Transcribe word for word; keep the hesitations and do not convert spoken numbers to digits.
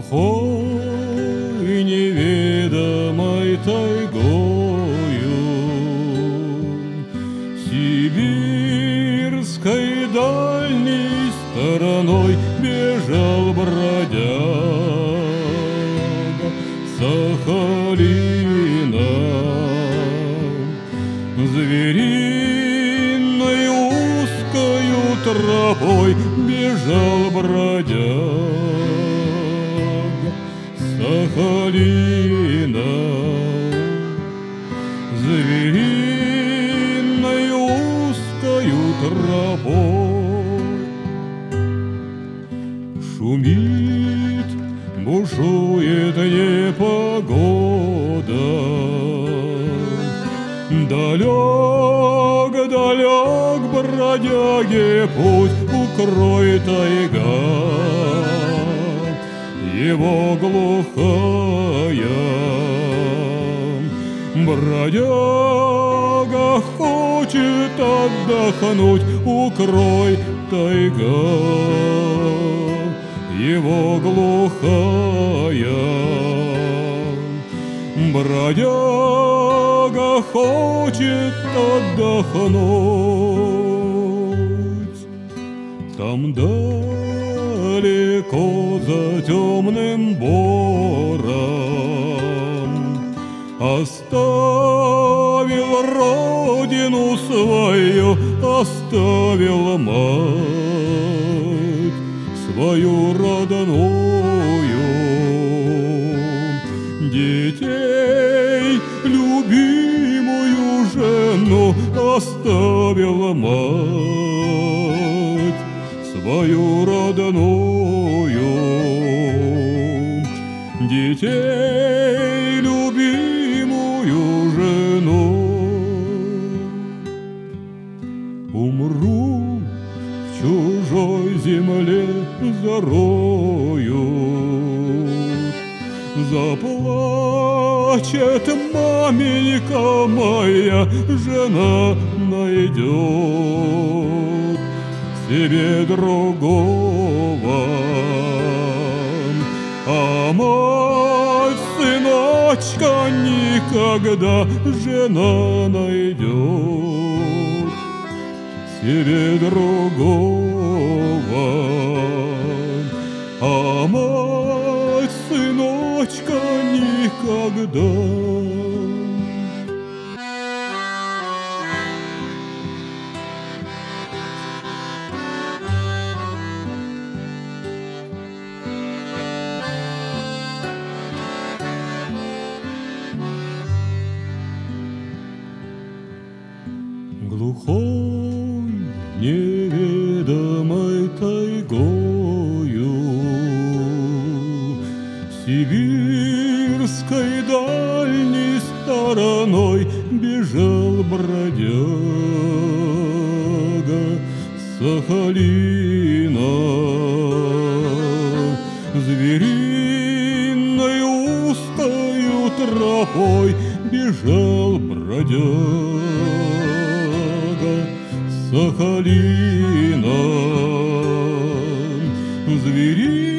глухой неведомой тайгою, сибирской дальней стороной бежал бродяга Сахалина. Звериной узкою тропой бежал бродяга Сахалина. Звериной узкою тропой шумит, бушует непогода. Далек, далек бродяге путь, укрой тайга его глухая. Бродяга хочет отдохнуть, укрой тайга его глухая. Бродяга хочет отдохнуть. Там далеко за темным бором оставил родину свою, оставил мать свою родную. Детей, любимую жену, оставил мать свою родную. Детей, любимую жену. Умру в чужой земле зарою, заплачет маменька моя, жена найдет себе другого. А мать сыночка никогда, жена найдет себе другого. А мать сыночка никогда. Глухой неведомой тайгою, сибирской дальней стороной бежал бродяга Сахалина. Звериной узкою тропой бежал бродяга Сахалина. Звери